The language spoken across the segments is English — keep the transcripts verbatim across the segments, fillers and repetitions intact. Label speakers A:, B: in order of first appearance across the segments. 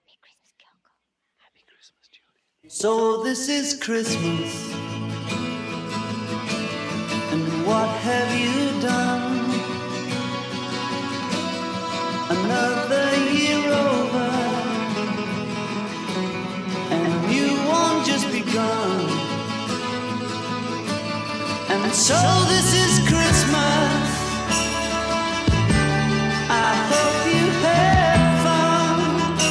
A: So this is Christmas, and what have you done? Another year over, and you won't just begun. And so this is Christmas, I hope you had fun.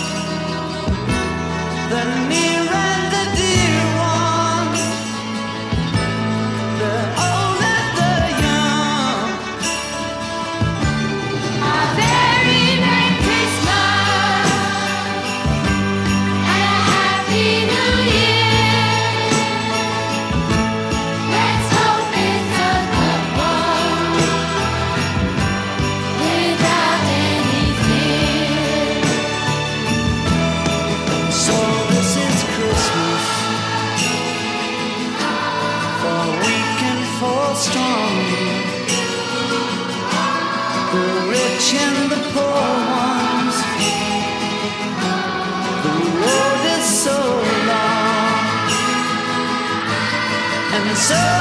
A: The near and the dear ones, the old and the young.
B: A very Merry Christmas and a Happy New Year. Let's hope it's a good one without any fear.
A: So this is Christmas, for weak and for strong, the rich and the poor ones. The road is so long, and so